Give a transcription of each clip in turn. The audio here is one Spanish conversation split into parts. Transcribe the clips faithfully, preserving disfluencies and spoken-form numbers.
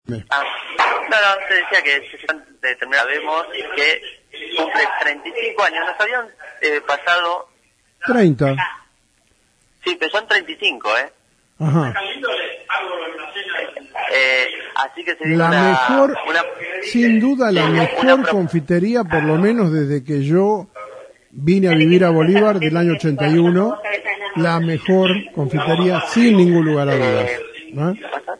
Ah, no, no, te decía que determinada vemos que cumple treinta y cinco años. Nos habían eh, pasado... treinta. Sí, pero son treinta y cinco, ¿eh? Ajá. Eh, así que se viene La una, mejor, una, sin duda la sí, mejor una, confitería, por lo menos desde que yo vine a vivir a Bolívar del año ochenta y uno, la mejor confitería sin ningún lugar a dudas. ¿No?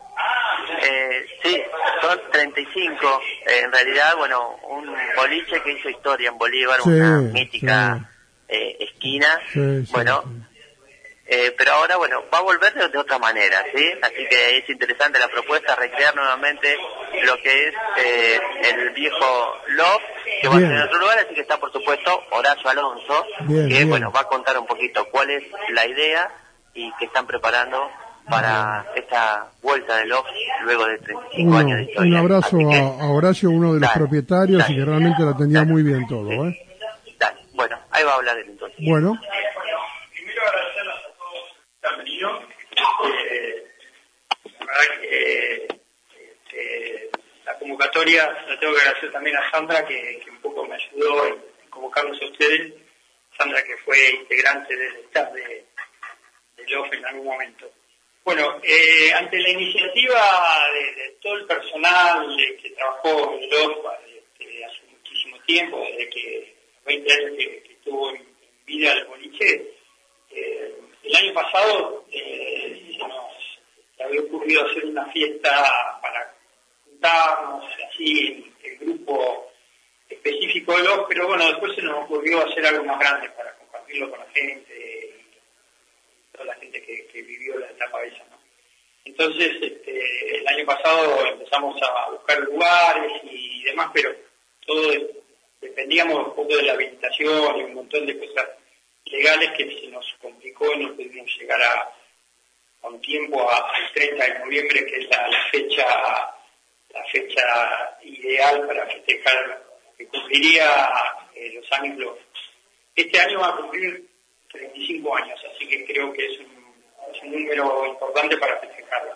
Eh, sí, son treinta y cinco. Eh, en realidad, bueno, un boliche que hizo historia en Bolívar, Sí, una mítica sí. eh, esquina. Sí, sí, bueno, sí. Eh, pero ahora, bueno, va a volver de, de otra manera, ¿sí? Así que es interesante la propuesta, recrear nuevamente lo que es eh, el viejo loft, que va a ser en otro lugar, así que está, por supuesto, Horacio Alonso, Bien, que, bien. bueno, va a contar un poquito cuál es la idea y qué están preparando para esta vuelta del loft luego de treinta y cinco Uno, años de historia. un abrazo Así que, a, a Horacio, uno de los dale, propietarios, dale, y que realmente lo atendía dale, muy bien todo. sí, ¿eh? dale. Bueno, ahí va a hablar él entonces. Bueno. Primero agradecerles a todos que han venido. Eh, la verdad que eh, la convocatoria la tengo que agradecer también a Sandra, que, que un poco me ayudó en convocarlos a ustedes. Sandra, que fue integrante del staff de, de L O F en algún momento. Bueno, eh, ante la iniciativa de, de todo el personal de, que trabajó en L O F este, hace muchísimo tiempo, desde que veinte años que, que estuvo en vida el boliche, eh, el año pasado eh, se nos había ocurrido hacer una fiesta para juntarnos, así, el grupo específico de los, pero bueno, después se nos ocurrió hacer algo más grande para compartirlo con la gente y toda la gente que, que vivió la etapa esa, ¿no? Entonces, este, el año pasado empezamos a buscar lugares y demás, pero todo dependíamos un poco de la habilitación y un montón de cosas legales que se nos complicó y no pudimos llegar a, a un tiempo, al treinta de noviembre, que es la, la fecha la fecha ideal para festejar, que cumpliría eh, los años los. Este año va a cumplir treinta y cinco años, así que creo que es un, es un número importante para festejarlo.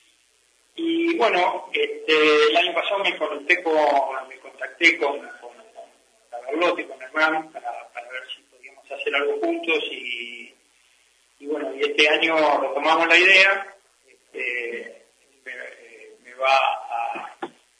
Y bueno, este, el año pasado me conecté con, me contacté con, con, con Carlote, con Hernán, para, para ver si podíamos hacer algo juntos y, y bueno, y este año retomamos la idea. Este, me, me va a,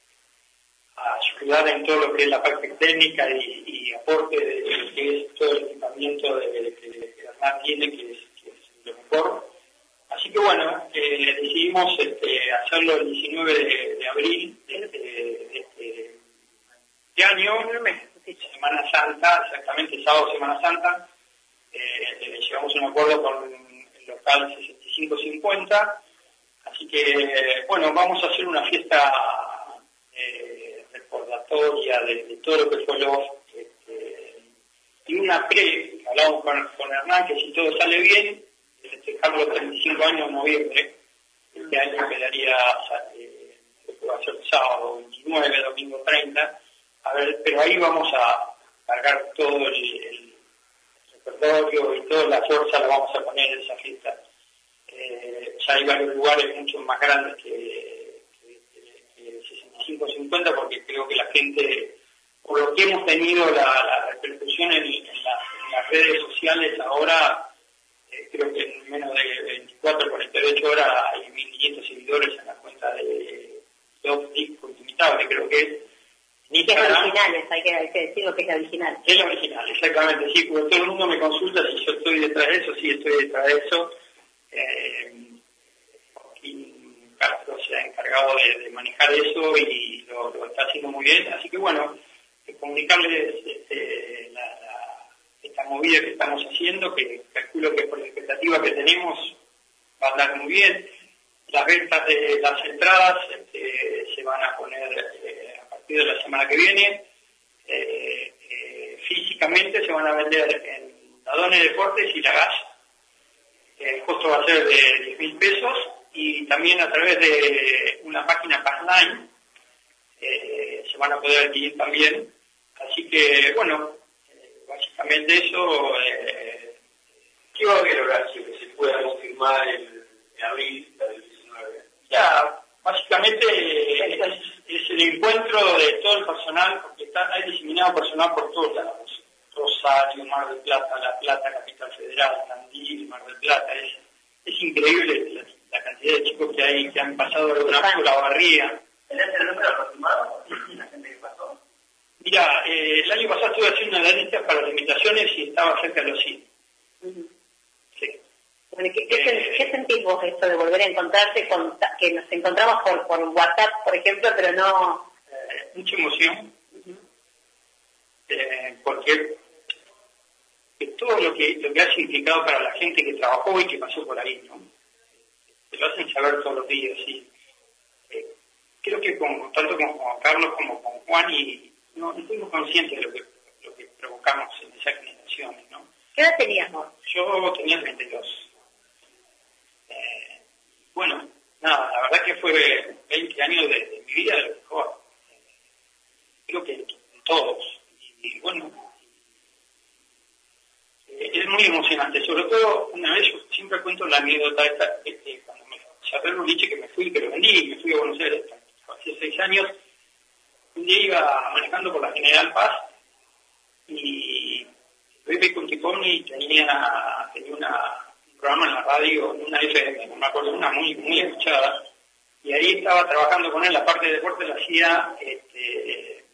a ayudar en todo lo que es la parte técnica y, y aporte de lo que es todo el equipamiento de, de, que, que Hernán tiene, que es, que es lo mejor. Así que bueno, eh, decidimos este, hacerlo el diecinueve de, de abril de, de, de este de año, Semana Santa, exactamente sábado Semana Santa. Eh, llegamos a un acuerdo con el local sesenta y cinco cincuenta, así que bueno, vamos a hacer una fiesta eh, recordatoria de, de todo lo que fue los este, y una pre, hablamos con, con Hernán, que si todo sale bien, festejar los treinta y cinco años en noviembre. Este año quedaría, eh, va a ser sábado veintinueve, domingo treinta, a ver, pero ahí vamos a cargar todo el, el repertorio y toda la fuerza la vamos a poner en esa fiesta. Eh, ya hay varios lugares mucho más grandes que, que, que sesenta y cinco cincuenta, porque creo que la gente, por lo que hemos tenido la, la repercusión en, en, la, en las redes sociales ahora, eh, creo que en menos de veinticuatro, cuarenta y ocho horas hay mil quinientos seguidores en la cuenta de Love Disco Inimitable, creo que es. Que es original, hay que, hay que decirlo que es original. Es la original, exactamente, sí, porque todo el mundo me consulta si yo estoy detrás de eso, sí estoy detrás de eso. Eh, Joaquín Castro se ha encargado de, de manejar eso y lo, lo está haciendo muy bien, así que bueno, de comunicarles este, la, la, esta movida que estamos haciendo, que calculo que por la expectativa que tenemos va a andar muy bien. Las ventas de las entradas este, se van a poner eh, a partir de la semana que viene. Eh, eh, físicamente se van a vender en Dadone Deportes y La Gas. El costo va a ser de diez mil pesos y también a través de una página Passline eh, se van a poder adquirir también. Así que, bueno, eh, básicamente eso. Eh, ¿Qué va a haber, Horacio, que se pueda confirmar en, en abril del diecinueve? Ya, básicamente... El, el encuentro de todo el personal, porque está, hay diseminado personal por todos lados. Rosario, Mar del Plata, La Plata, Capital Federal, Tandil, Mar del Plata. Es, es increíble la, la cantidad de chicos que hay que han pasado de una por la barría. ¿Tenés el número aproximado de la gente que pasó? Mira, eh, el año pasado estuve haciendo una lista para limitaciones y estaba cerca de los cien. Uh-huh. Sí. Bueno, ¿qué, qué, eh, ¿Qué sentís vos esto de volver a encontrarte con, que nos encontramos por, por WhatsApp, por ejemplo, pero no... Eh, mucha emoción, uh-huh. eh, porque todo lo que, lo que ha significado para la gente que trabajó y que pasó por ahí, ¿no? Te lo hacen saber todos los días, y eh, creo que con, tanto con Juan Carlos como con Juan, y no, no fuimos conscientes de lo que, lo que provocamos en esas generaciones, ¿no? ¿Qué edad tenías vos? Yo tenía treinta y dos. Eh, bueno, nada, la verdad que fue veinte años de, de mi vida de lo mejor. Eh, creo que todos. Y, y bueno, eh, es muy emocionante. Sobre todo, una vez yo siempre cuento la anécdota esta, eh, cuando me cerré el boliche, que me fui, que lo vendí, me fui a Buenos Aires hace seis años. Un día iba manejando por la General Paz y Pepe Conticomni tenía, tenía una, un programa en la radio, una F M, no me acuerdo, una muy muy escuchada, y ahí estaba trabajando con él, la parte de deporte la hacía, este,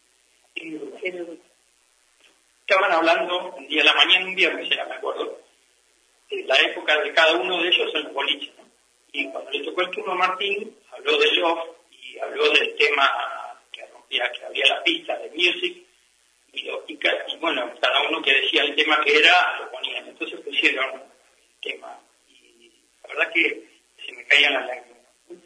estaban hablando un día a la mañana, un viernes era, me acuerdo, de la época de cada uno de ellos en los boliches, ¿no? Y cuando le tocó el turno a Martín, habló de Love y habló del tema que rompía, que había la pista de Music, y, lo, y, y bueno, cada uno que decía el tema que era, lo ponían. Entonces pusieron el tema, y la verdad que se me caían las lágrimas.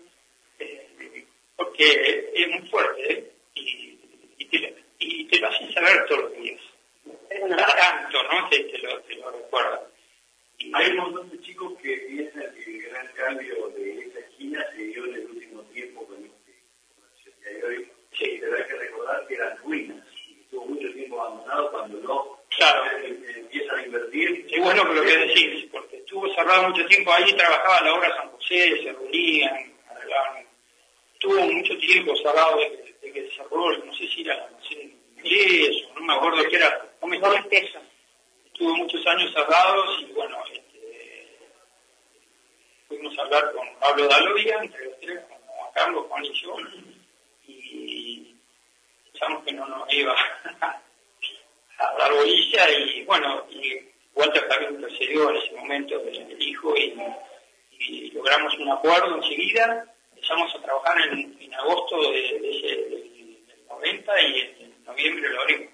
Eh, porque es muy fuerte, ¿eh? Y, y, te, y te lo hacen saber todos los días. Cada tanto, ¿no? Te, te, lo, te lo recuerdan. Y hay un montón de chicos que piensan que el gran cambio de esa esquina se dio en el último tiempo con este comercio de hoy. Sí. Pero hay que recordar que eran ruinas y estuvo mucho tiempo abandonado cuando no. Claro. Empiezan a invertir. Es bueno que lo que decís, porque estuvo cerrado mucho tiempo, ahí trabajaba la obra San José, se reunían, arreglaban. Estuvo mucho tiempo cerrado desde de que se cerró, no sé si era la nación inglés, no me acuerdo qué era. No me acuerdo. Estuvo muchos años cerrados y bueno, este, fuimos a hablar con Pablo Dalovia, entre los tres, con Juan Carlos, Juan y yo, y pensamos que no nos iba a dar bolilla, y bueno, y Walter también intercedió en ese momento del hijo, y, y logramos un acuerdo enseguida. Empezamos a trabajar en, en agosto de, de ese, del, del noventa, y en noviembre lo abrimos.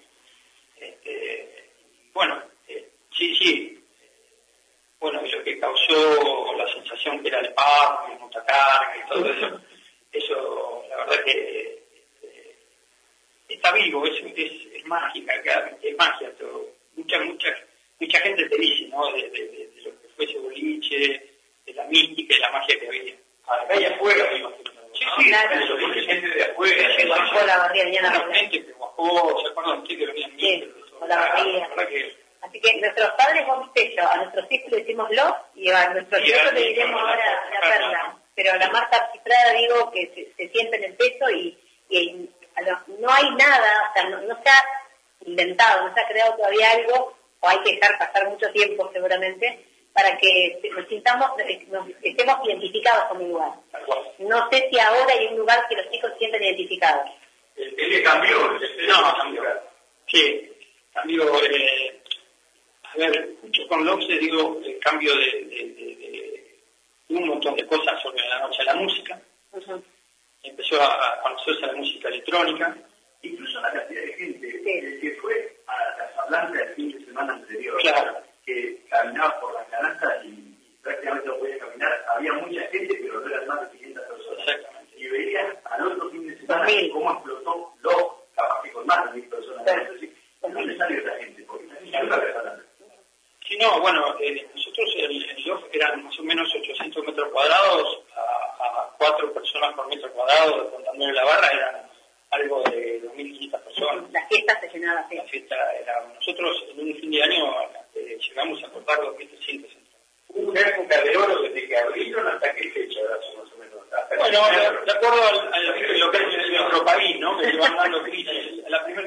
Este, bueno, eh, sí, sí. Bueno, y lo que causó la sensación que era el pub, el montacarga y todo eso, eso, la verdad que eh, está vivo, es, es, es mágica, es magia todo. Mucha, mucha, mucha gente te dice, ¿no? De, de, de, de lo que fue ese boliche, de la mística y la magia que había. Acá y afuera, me imagino. Sí, sí, claro. eso, porque gente de afuera, se bajó la barriga, venía la barriga. Gente que bajó, ¿se acuerdan ustedes que venían sí, con la barriga. Así que nuestros padres, vos viste yo, a nuestros hijos le decimos los, y a nuestros nietos le diremos ahora la perla. Pero a la marca cifrada digo que se, se siente en el peso, y, y no hay nada, o sea, no, no se ha inventado, no se ha creado todavía algo, o hay que dejar pasar mucho tiempo seguramente, para que nos sintamos, nos estemos identificados con un lugar. No sé si ahora hay un lugar que los chicos sienten identificados. El que cambió, no, cambió. Sí, cambió. Eh, a ver, mucho con Love se dio el cambio de, de, de, de un montón de cosas sobre la noche a la música. Uh-huh. Empezó a, a conocerse la música electrónica. Incluso la cantidad de gente sí. que fue a Casablanca el fin de semana anterior. Claro. Que caminaba por las canastas y, y prácticamente no podía caminar. Había mucha gente, pero no eran más de quinientas personas. Exactamente. Y veías al otro fin de semana sí. cómo explotó Love, capaz que con más de mil personas. Sí. Entonces, ¿dónde salió esa gente? Porque la gente no la Sí, no, bueno, eh, nosotros el, el Love eran más o menos ochocientos metros cuadrados, a, a cuatro personas por metro cuadrado, contándole la barra, eran algo de dos mil quinientas personas. La fiesta se llenaba, sí. La fiesta era, nosotros en un fin de año eh, llegamos a cortar dos mil trescientos entradas. Hubo una época de oro desde que abrieron hasta qué fecha, más o menos. Hasta bueno, de, de acuerdo al, al, a lo que es nuestro país,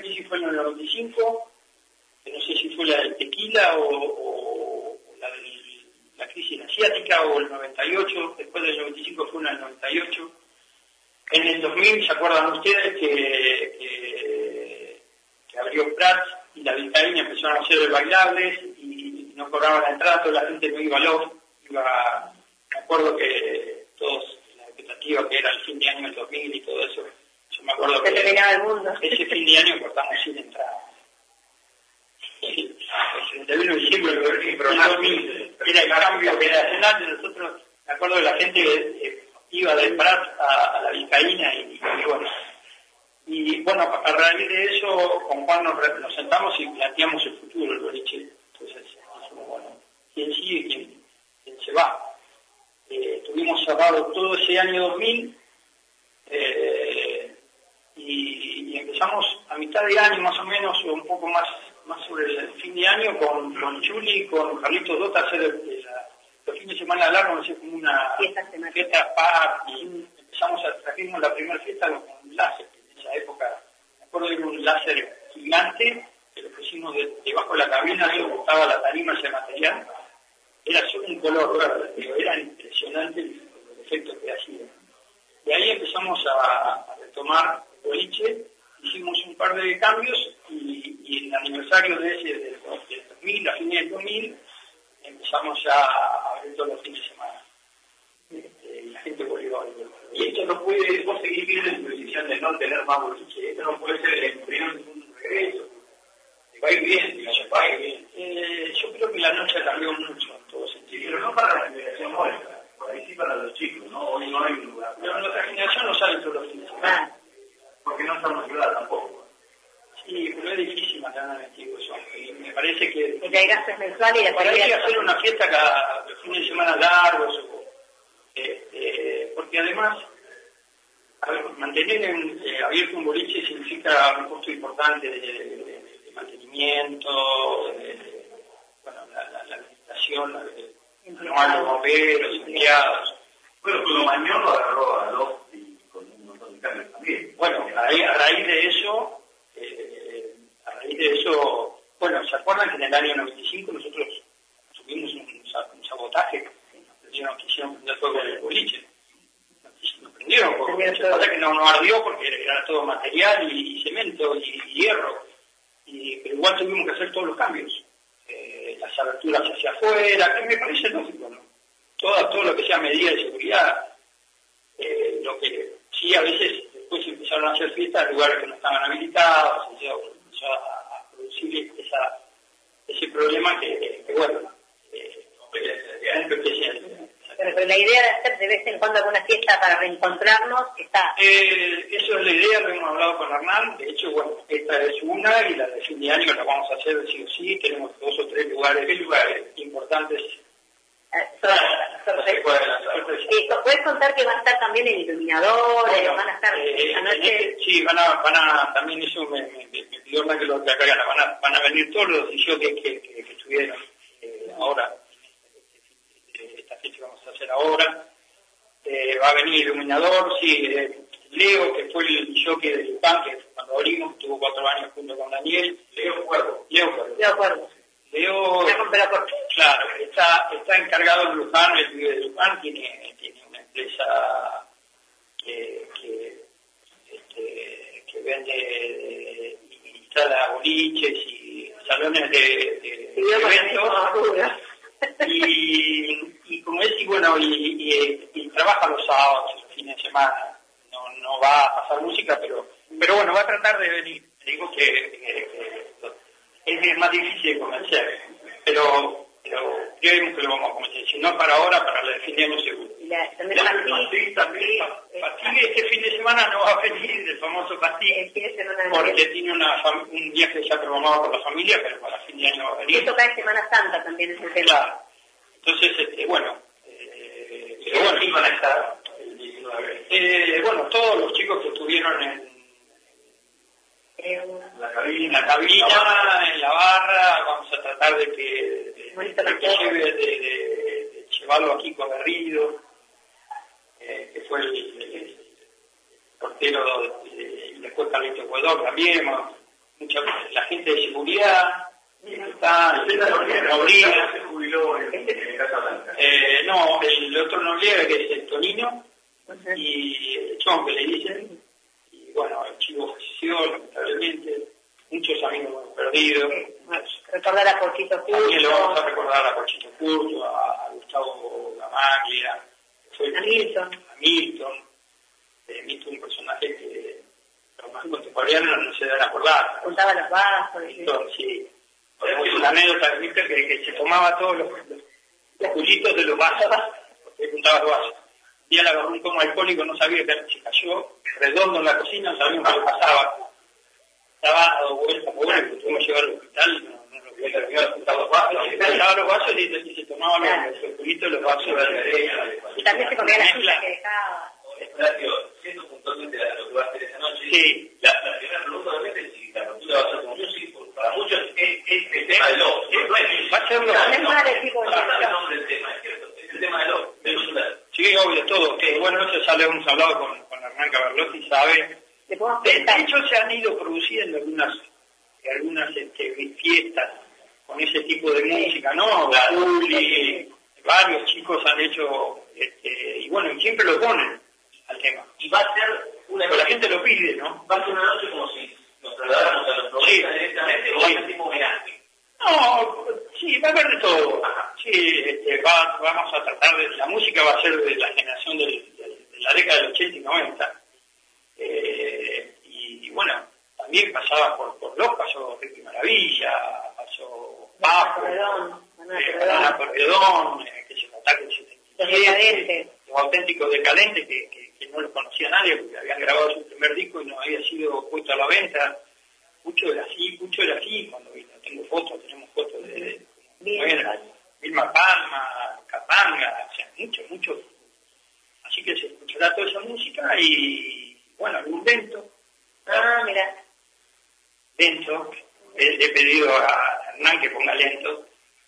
sé si fue en el noventa y cinco, no sé si fue la del tequila o, o, o la de la crisis asiática, o el noventa y ocho, después del noventa y cinco fue una del noventa y ocho. En el dos mil, ¿se acuerdan ustedes que, que, que abrió Prats y la Vizcaína empezaron a hacer bailables y no cobraban la entrada, toda la gente no iba a los, iba, me acuerdo que todos, la expectativa que era el fin de año del dos mil y todo eso, yo me acuerdo que el mundo. Ese fin de año cortamos sin entrada. El treinta y uno de diciembre del dos mil era el cambio generacional, nosotros, me acuerdo que la gente eh, iba del Prat a, a la Vizcaína y, y bueno. Y bueno, a raíz de eso, con Juan nos, nos sentamos y planteamos el futuro del boliche. Entonces, dijimos, bueno, ¿quién sigue? ¿Quién, quién se va? Eh, tuvimos cerrado todo ese año dos mil eh, y, y empezamos a mitad de año más o menos, o un poco más más sobre el fin de año, con, con Juli, con Carlitos Dota, hacer el, el, los fines de semana largos, no sé, como una fiesta party. Empezamos a trajimos la primera fiesta con un láser, en esa época, me acuerdo de un láser gigante, que lo pusimos de, debajo de la cabina, ahí estaba la tarima, ese material, era solo un color verde, pero era impresionante el, el efecto que hacía. Y ahí empezamos a, a retomar el boliche, hicimos un par de cambios y, y en el aniversario de ese del, del dos mil, a fines del dos mil, empezamos ya a abrir todos los fines de semana. Este, y la gente volvió a ver. Y esto no puede, vos seguir viendo en tu decisión de no tener más boliche, esto no puede ser el embrión de un regreso. Va a ir bien, digamos, va a ir bien. Eh, yo creo que la noche cambió mucho en todo sentido. Pero no para la generación nuestra, por ahí sí para los chicos, ¿no? Hoy no hay un lugar. Pero nuestra generación no sale todos los fines de semana. Porque no estamos en ciudad tampoco. Sí, pero es difícil mantener activo eso. Y me parece que... Porque hay gastos mensuales y la Por ahí hacer una fiesta cada fin de semana largos, o, eh, eh, porque además, a ver, mantener en, eh, abierto un boliche significa un costo importante de, de, de, de mantenimiento, de, de, bueno, la, la, la administración, la, de, anual de bomberos, empleados. Bueno, pues lo mañana lo agarró a los y con un montón de cambios también. Bueno, a raíz, a raíz de eso, eh, a raíz de eso, bueno, ¿se acuerdan que en el año noventa y cinco nosotros tuvimos un, un sabotaje? Nos quisieron prender fuego en el boliche. Nos prendieron fuego. Lo que pasa es que no, no ardió porque era todo material y, y cemento y, y hierro. Y, pero igual tuvimos que hacer todos los cambios. Eh, las aberturas hacia afuera, que me parece lógico, ¿no? Todo, todo lo que sea medida de seguridad. Eh, lo que sí, a veces después empezaron a hacer fiestas en lugares que no estaban habilitados, y se empezó a, a producir esa, ese problema que, que bueno, eh, pero, pero la idea de hacer de vez en cuando alguna fiesta para reencontrarnos está. Eh, eso es la idea, lo hemos hablado con Hernán. De hecho, bueno, esta es una y la de fin de año la vamos a hacer sí o sí. Tenemos dos o tres lugares, ¿qué lugares importantes? ¿Puedes contar que va a estar también el iluminador? Bueno, van a estar eh, anoche. Este, sí, van a, van a, también eso me, me, me pidió Hernán que lo que hagan, van a, van a venir todos los dieciocho que, que, que, que estuvieron eh, ahora. Esta fecha que vamos a hacer ahora. Eh, va a venir iluminador, sí, eh, Leo, que fue el jockey de Luján, que cuando abrimos, tuvo cuatro años junto con Daniel. Leo Cuervo. Leo Cuervo. Leo Cuervo. Leo, claro, está, está encargado en Luján, el vive de Luján, tiene, tiene una empresa que, que, este, que vende y instala boliches y salones de, de, de eventos. Y, y como es, y bueno, y, y, y trabaja los sábados, los fines de semana. No, no va a pasar música, pero, pero bueno, va a tratar de venir. Digo que, que, que es más difícil de convencer, pero, pero creemos que lo vamos a convencer. Si no para ahora, para el fin de año seguro. La, también la Pastil, también, Pastil este fin de semana no va a venir, el famoso Pastil, porque tiene una, un viaje ya programado por la familia, pero para fin de año va a venir. Esto cae Semana Santa también es el tema. Claro. Entonces, este, bueno, eh, pero bueno, ¿quién van a estar? El diecinueve. Eh, bueno, todos los chicos que estuvieron en En la cabina, la cabina, en la barra, vamos a tratar de que, de, de que lleve, de, de, de llevarlo aquí con Garrido, eh, que fue el, el, el portero, de, y después Carlito Ecuador también, mucha, la gente de seguridad, está, Noriega, se jubiló en, en Casa Blanca. Eh, no, el otro Noriega, que es el Tonino, y el Chon, que le dicen, y bueno, el chico falleció, lamentablemente, muchos amigos hemos perdido. Recordar a Pochito Curto. También lo vamos a recordar a Pochito Curto, a, a Gustavo Gamaglia, a Milton. A Milton, eh, Milton, un personaje que los más contemporáneos no se dan a acordar. Contaba los vasos. Milton, sí. Tenemos una anécdota de Milton que, que se tomaba todos los, los, los culitos de los vasos, porque juntaba los vasos. Un día le agarró un como alcohólico, no sabía que se cayó redondo en la cocina, no sabía qué le pasaba. Estaba dado vueltas, bueno, que tuvimos que llevar al hospital, no, no lo podía terminar, juntaba los vasos, se juntaba los vasos y, y se tomaba los, los culitos de los vasos. Y también se comía la fruta que dejaba. Horacio, siendo puntualmente lo que va a hacer esa noche, sí. la, la primera pregunta obviamente es si la ruptura va a ser con music, porque para muchos es, es el tema del lobo. Va a ser lo no, no es el tipo de el nombre del tema, es cierto, es el tema del lobo. Sí, obvio, todo. Que bueno, eso ya lo hemos hablado con, con Hernán Caberlotti, sabe. De, de hecho, se han ido produciendo algunas, algunas este, fiestas con ese tipo de música, ¿no? Juli, varios chicos han hecho, este, y bueno, siempre lo ponen al tema. Y va a ser una noche, la gente lo pide, ¿no? Va a ser una noche como si nos trasladáramos a los noventa sí, directamente, o sí. a tipo homenaje. No, sí, va a haber de todo. Ajá. Sí, este, va, vamos a tratar de, la música va a ser de la generación del, de, de la década del ochenta y noventa. Eh, y, y bueno, también pasaba por, por los, pasó Ricky Maravilla, pasó Bajo, Ana Corredón, eh, que se ataque el setenta y siete, los auténticos decadentes que, que, que no los conocía nadie porque habían grabado su primer disco y no había sido puesto a la venta. Mucho era así, mucho era así, cuando vino, tengo fotos, tenemos fotos de, de Vilma, Vilma Palma, Capanga, o sea, mucho, mucho. Así que se escuchará toda esa música y, bueno, algún lento. Ah, mira. Lento, le, le he pedido a Hernán que ponga lento.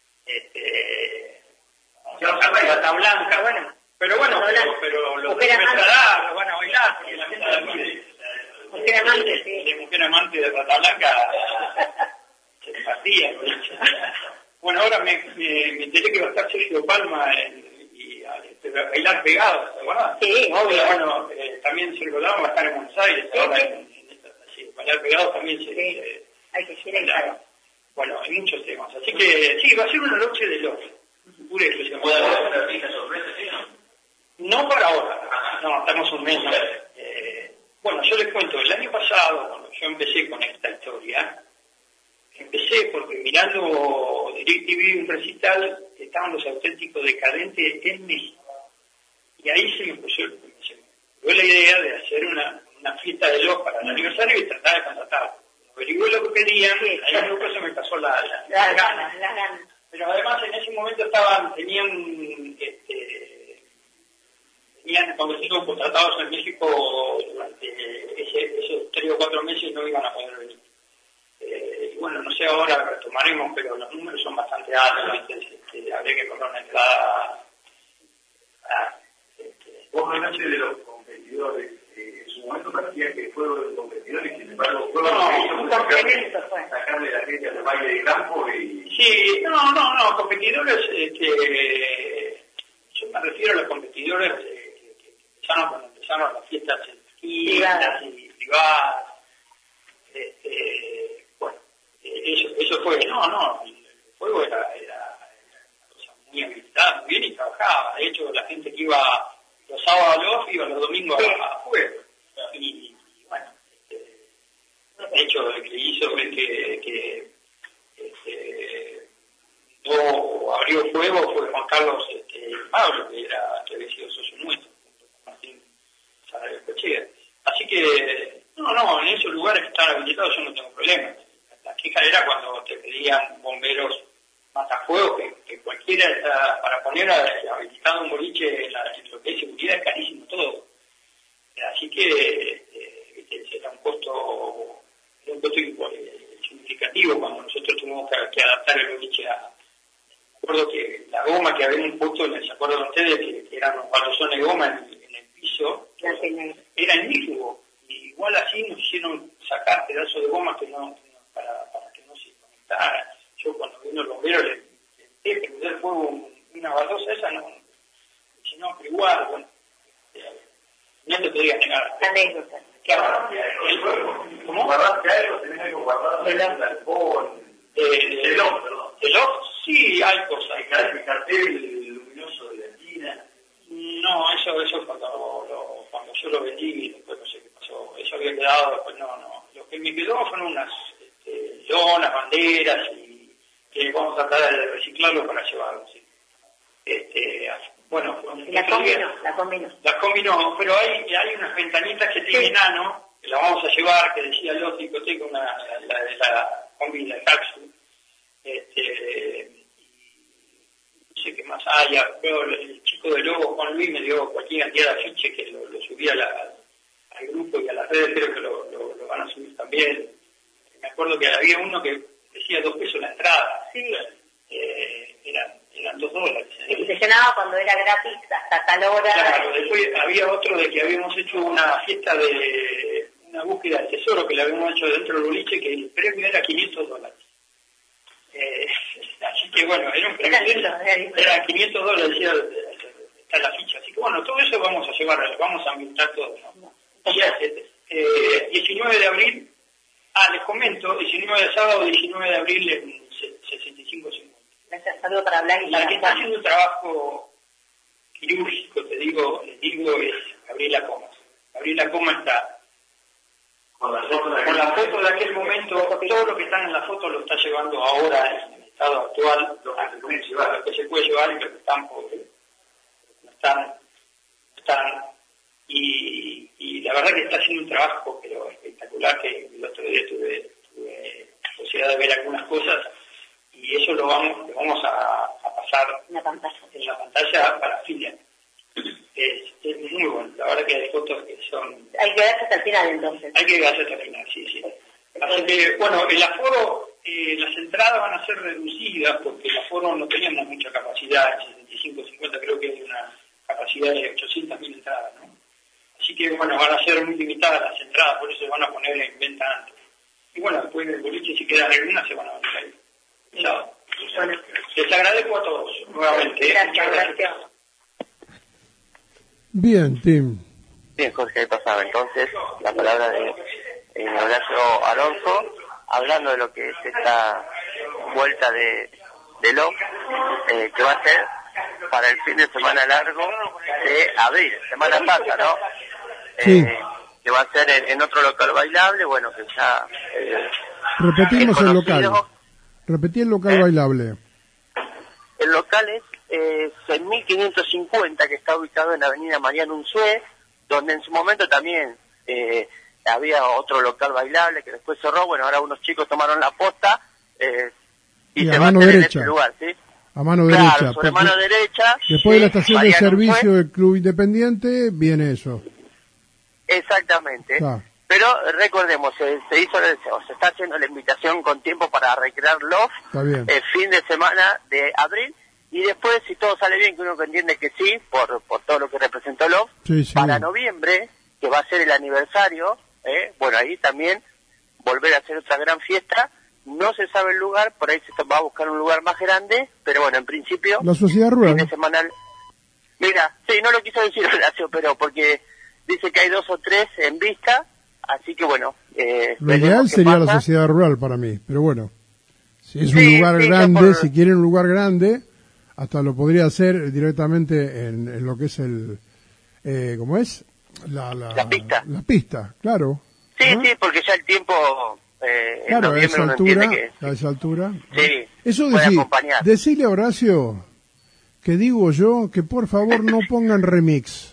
Este, Bata Blanca, bueno, pero bueno, pero, pero los de nuestra edad lo van a bailar porque la gente la pide. Mujer amante, sí. De mujer amante de Rata Blanca se partía. Bueno, ahora me, me, me enteré que va a estar Sergio Palma en, y a, este, a bailar pegado, ¿verdad? Sí, obvio. Bueno, eh, también Sergio Palma va a estar en Buenos Aires, sí, ahora sí. En, en esta, sí, bailar pegado también se... Sí. se hay que ir claro. Bueno, hay muchos temas, así que sí, va a ser una noche de los pura exclusión. ¿Puede haber una artista sorpresa, sí, no? No para ahora, no, estamos un mes, ¿no? Eh, bueno, yo les cuento, el año pasado, cuando yo empecé con esta historia, empecé porque mirando DirecTV un recital, estaban los auténticos decadentes en México. Y ahí se me puso, se me dio la idea de hacer una, una fiesta de los para el aniversario y tratar de contratar. Averigué lo que pedían, sí. Ahí nunca se me pasó la, la, la, la gana. La, la, Pero además en ese momento estaban, tenían, este, tenían cuando estuvieron contratados en México durante ese, esos tres o cuatro meses no iban a poder venir. Eh, y bueno, no sé, ahora retomaremos, pero los números son bastante altos, entonces este, habría que comprar una entrada. Ah, este, Vos hablaste de los competidores. En su momento parecía que fueron los competidores, sin embargo, fueron no, un complemento, sacarle la gente al baile de campo y... Sí, no, no, no, competidores, este, yo me refiero a los competidores eh, que, que empezaron cuando empezaron las fiestas privadas y privadas, este, bueno, eso, eso fue, no, no, el juego era, era una cosa muy habilitada, muy bien y trabajaba, de hecho la gente que iba los sábados a los, iba los domingos a, a juego. Y, y bueno, este, de hecho, lo que hizo fue que, que este, no abrió fuego fue Juan Carlos este, Pablo, que era que había sido socio nuestro, junto con Martín Salario Cochea. Así que, no, no, en esos lugares que están habilitados yo no tengo problema. La queja era cuando te pedían bomberos matafuegos, que, que cualquiera está, para poner habilitado un boliche en, la, en lo que es seguridad es carísimo todo. Así que eh, era un costo, era un costo significativo cuando nosotros tuvimos que, que adaptar el boliche a... Recuerdo que la goma que habían puesto, ¿se acuerdan ustedes? Que, que eran unos balosones de goma en, en el piso, era ignífugo. Y igual así nos hicieron sacar pedazos de goma que no, está, yo cuando vino el bombero le dije que prender fuego una baldosa esa, no, si no, pero igual, bueno, eh, no te podías negar. Anécdota. Claro, ¿cómo? ¿Guardaste algo? ¿Tenés algo guardado? ¿El alcohol? ¿El ojo, perdón? ¿El ojo? Sí, hay cosas. ¿El cartel luminoso de la esquina? No, eso eso cuando, lo, cuando yo lo vendí, después no sé qué pasó. Eso había quedado, después no, no. Lo que me quedó fueron unas este, lonas, banderas, y que vamos a tratar de reciclarlo para llevarlo, sí. Este, bueno, la combi no, la combi no. La combi no, pero hay, hay unas ventanitas que tiene sí. Nano, que la vamos a llevar, que decía Lotti, discoteca, una, la de la, la combi de Taxi. Este, no sé qué más haya, pero el chico de Lobo, Juan Luis, me dio cualquier cantidad de afiche que lo, lo subí a la, al grupo y a las redes, creo que lo, lo, lo van a subir también. Me acuerdo que había uno que decía dos pesos la entrada. Sí. Eh, eran, eran dos dólares. ¿eh? Y se llenaba cuando era gratis hasta tal hora. Claro, después había otro de que habíamos hecho una fiesta de una búsqueda del tesoro que le habíamos hecho dentro del boliche, que el premio era quinientos dólares. Eh, así que bueno, era un premio, era, era quinientos dólares, decía, está la ficha. Así que bueno, todo eso vamos a llevar, vamos a ambientar todo, ¿no? Y eh, diecinueve de abril, ah, les comento, diecinueve de sábado, diecinueve de abril en sesenta y cinco cincuenta. Gracias, saludo para hablar y la que está haciendo un trabajo quirúrgico, te digo, les digo, es Gabriela Comas. Gabriela Comas está Con la foto de, con la foto de aquel momento, todo lo que está en la foto lo está llevando ahora en el estado actual, lo que se puede llevar, lo que se puede llevar y lo que están por, no están, están, y, y la verdad que está haciendo un trabajo pero espectacular, que el otro día tuve, tuve posibilidad de ver algunas cosas, y eso lo vamos, lo vamos a, a pasar en la pantalla, en la pantalla para fin de año. Es, es muy bueno, la verdad que hay fotos que son... Hay que darse hasta el final entonces. Hay que darse hasta el final, sí, sí. Así que, bueno, el aforo, eh, las entradas van a ser reducidas porque el aforo no teníamos mucha capacidad, en sesenta y cinco cincuenta creo que hay una capacidad de ochocientas mil entradas, ¿no? Así que, bueno, van a ser muy limitadas las entradas, por eso se van a poner en venta antes. Y bueno, después del boliche, si quedan algunas, se van a vender ahí. Chao. Bueno, les agradezco a todos, nuevamente. Gracias, gracias. Bien, Tim. Bien, Jorge, ahí pasaba entonces la palabra de eh, Horacio Alonso, hablando de lo que es esta vuelta de, de L O F, eh, que va a ser para el fin de semana largo de abril, Semana Santa, ¿no? Sí. Eh, que va a ser en, en otro local bailable, bueno, que ya... Eh, Repetimos el local. Repetí el local ¿Eh? bailable. El local es eh, seis mil quinientos cincuenta, que está ubicado en la avenida Mariano Unzué, donde en su momento también eh, había otro local bailable que después cerró. Bueno, ahora unos chicos tomaron la posta eh, y, y se va a hacer derecha. En ese lugar, ¿sí? A mano claro, derecha. Sobre mano derecha. Después de la estación de servicio Unzué. del Club Independiente viene eso. Exactamente. Ah. Pero recordemos, se, se hizo, se está haciendo la invitación con tiempo para recrear L O F el fin de semana de abril, y después, si todo sale bien, que uno entiende que sí, por, por todo lo que representó L O F, sí, sí. Para noviembre, que va a ser el aniversario, ¿eh? Bueno, ahí también volver a hacer otra gran fiesta. No se sabe el lugar, por ahí se va a buscar un lugar más grande, pero bueno, en principio... La Sociedad Rural. Fin de semanal. Mira, sí, no lo quiso decir Horacio, pero porque dice que hay dos o tres en vista. Así que bueno, eh, lo ideal sería pasa. La Sociedad Rural para mí, pero bueno, si es sí, un lugar sí, grande, por... si quieren un lugar grande, hasta lo podría hacer directamente en, en lo que es el, eh, ¿cómo es? La, la, la pista. La pista, claro. Sí, ¿no? sí, porque ya el tiempo, eh, claro, en a esa uno altura, que, a esa altura. Sí, eso puede decir, acompañar. decirle a Horacio, que digo yo, que por favor no pongan remix.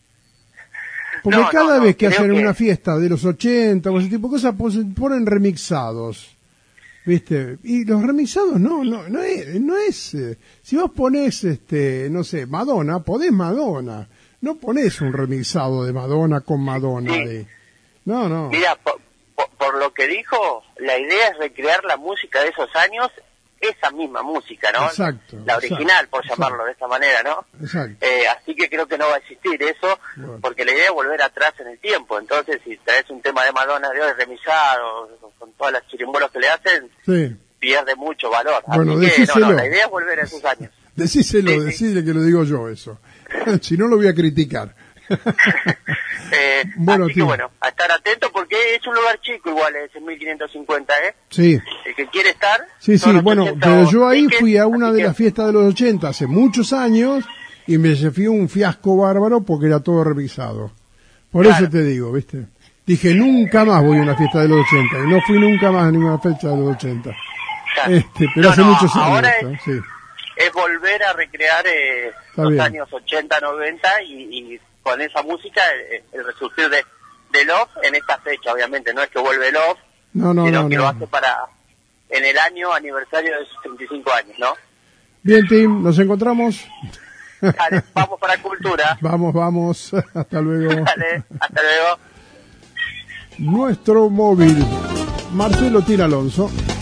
Porque no, cada no, no, vez que hacen que... una fiesta de los ochenta o ese tipo de cosas, ponen remixados, ¿viste? Y los remixados no, no, no es, no es, eh, si vos ponés, este, no sé, Madonna, podés Madonna, no ponés un remixado de Madonna con Madonna, sí. de, no, no. Mira, por, por, por lo que dijo, la idea es recrear la música de esos años, esa misma música, ¿no? Exacto. La original, exacto, por llamarlo exacto. de esta manera, ¿no? Exacto. Eh, así que creo que no va a existir eso, bueno. Porque la idea es volver atrás en el tiempo. Entonces, si traes un tema de Madonna de hoy remixado, con todas las chirimbolas que le hacen, sí. pierde mucho valor. Bueno, Así que, decíselo. no, no, la idea es volver a esos años. Decíselo, Sí, sí. decíle que lo digo yo eso. Si no, lo voy a criticar. Eh, Bueno, así tío. que bueno, a estar atento porque es un lugar chico igual, es mil quinientos cincuenta, ¿eh? Sí, El que quiere estar... sí, son sí. los Bueno, ochenta pero yo ahí tickets, fui a una así de que- las fiestas de los ochenta hace muchos años y me fui un fiasco bárbaro porque era todo revisado. Por Claro. eso te digo, ¿viste? Dije, nunca más voy a una fiesta de los ochenta y no fui nunca más a ninguna fecha de los ochenta. Claro. Este, pero No, hace no, muchos años. ahora ¿no? es- Sí. es volver a recrear eh, Está los bien. años ochenta, noventa y, y con esa música eh, el resurgir de, de Love en esta fecha, obviamente. No es que vuelve Love, No, no, sino no, que no. lo hace para en el año aniversario de sus treinta y cinco años, ¿no? Bien, Tim, nos encontramos. Dale, vamos para Cultura. Vamos, vamos. Hasta luego. Dale, hasta luego. Nuestro móvil. Marcelo Tir Alonso.